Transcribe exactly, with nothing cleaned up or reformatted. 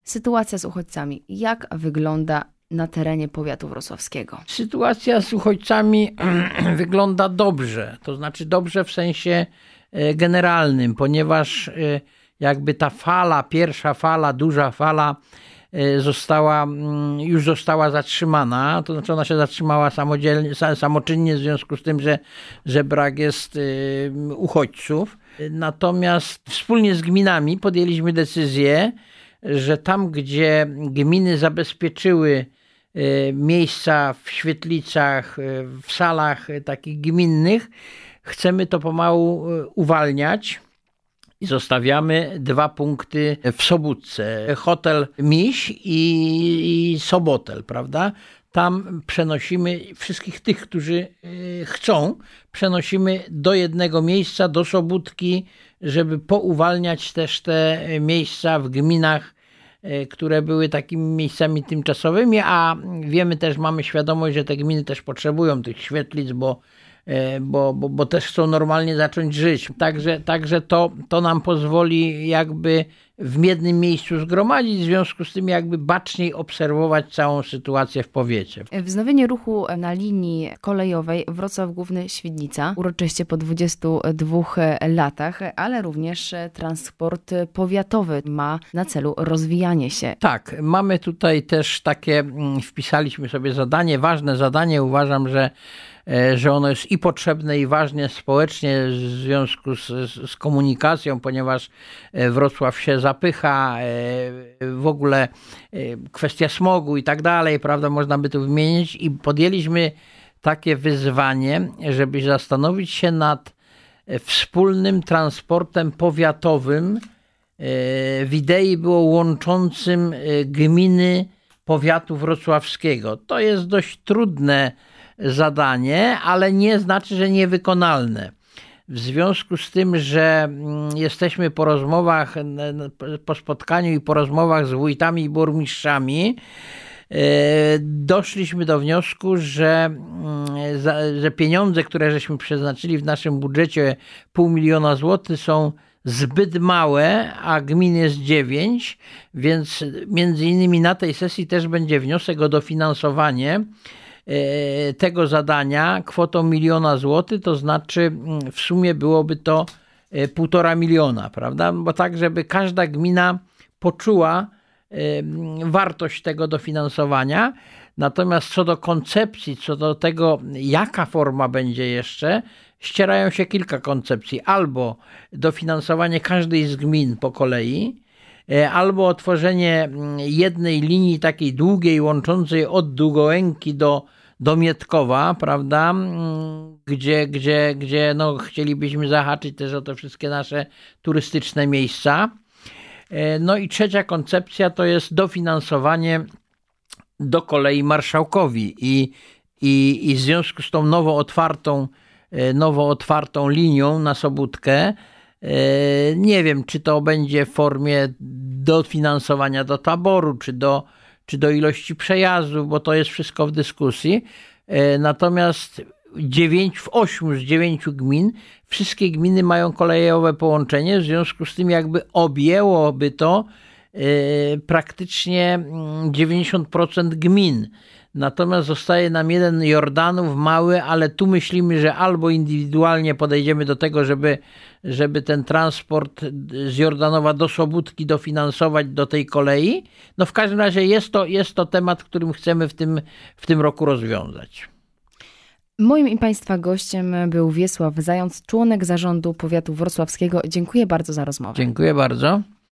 Sytuacja z uchodźcami. Jak wygląda na terenie powiatu wrocławskiego? Sytuacja z uchodźcami wygląda dobrze. To znaczy dobrze w sensie generalnym, ponieważ jakby ta fala, pierwsza fala, duża fala została, już została zatrzymana, to znaczy ona się zatrzymała samodzielnie, samoczynnie w związku z tym, że, że brak jest uchodźców. Natomiast wspólnie z gminami podjęliśmy decyzję, że tam, gdzie gminy zabezpieczyły miejsca w świetlicach, w salach takich gminnych, chcemy to pomału uwalniać. I zostawiamy dwa punkty w Sobótce. Hotel Miś i, i Sobotel, prawda? Tam przenosimy wszystkich tych, którzy chcą, przenosimy do jednego miejsca, do Sobótki, żeby pouwalniać też te miejsca w gminach, które były takimi miejscami tymczasowymi, a wiemy też, mamy świadomość, że te gminy też potrzebują tych świetlic, bo Bo, bo, bo też chcą normalnie zacząć żyć. Także, także to, to nam pozwoli jakby w jednym miejscu zgromadzić, w związku z tym jakby baczniej obserwować całą sytuację w powiecie. Wznowienie ruchu na linii kolejowej Wrocław Główny-Świdnica uroczyście po dwudziestu dwóch latach, ale również transport powiatowy ma na celu rozwijanie się. Tak, mamy tutaj też takie, wpisaliśmy sobie zadanie, ważne zadanie, uważam, że że ono jest i potrzebne, i ważne społecznie w związku z, z komunikacją, ponieważ Wrocław się zapycha, w ogóle kwestia smogu i tak dalej, prawda, można by tu wymienić, i podjęliśmy takie wyzwanie, żeby zastanowić się nad wspólnym transportem powiatowym, w idei było łączącym gminy powiatu wrocławskiego. To jest dość trudne zadanie, ale nie znaczy, że niewykonalne. W związku z tym, że jesteśmy po rozmowach, po spotkaniu i po rozmowach z wójtami i burmistrzami, doszliśmy do wniosku, że, że pieniądze, które żeśmy przeznaczyli w naszym budżecie, pół miliona złotych, są zbyt małe, a gmin jest dziewięć, więc między innymi na tej sesji też będzie wniosek o dofinansowanie tego zadania kwotą miliona złotych, to znaczy w sumie byłoby to półtora miliona, prawda? Bo tak, żeby każda gmina poczuła wartość tego dofinansowania. Natomiast co do koncepcji, co do tego, jaka forma będzie jeszcze, ścierają się kilka koncepcji. Albo dofinansowanie każdej z gmin po kolei, albo otworzenie jednej linii takiej długiej, łączącej od Długołęki do, do Mietkowa, prawda, gdzie, gdzie, gdzie no, chcielibyśmy zahaczyć też o te wszystkie nasze turystyczne miejsca. No i trzecia koncepcja to jest dofinansowanie do kolei Marszałkowi i, i, i w związku z tą nowo otwartą, nowo otwartą linią na Sobótkę, nie wiem, czy to będzie w formie dofinansowania do taboru, czy do, czy do ilości przejazdów, bo to jest wszystko w dyskusji. Natomiast dziewięć, w ośmiu z dziewięciu gmin, wszystkie gminy mają kolejowe połączenie, w związku z tym jakby objęłoby to praktycznie dziewięćdziesiąt procent gmin. Natomiast zostaje nam jeden Jordanów mały, ale tu myślimy, że albo indywidualnie podejdziemy do tego, żeby, żeby ten transport z Jordanowa do Sobótki dofinansować do tej kolei. No w każdym razie jest to, jest to temat, którym chcemy w tym, w tym roku rozwiązać. Moim i Państwa gościem był Wiesław Zając, członek zarządu powiatu wrocławskiego. Dziękuję bardzo za rozmowę. Dziękuję bardzo.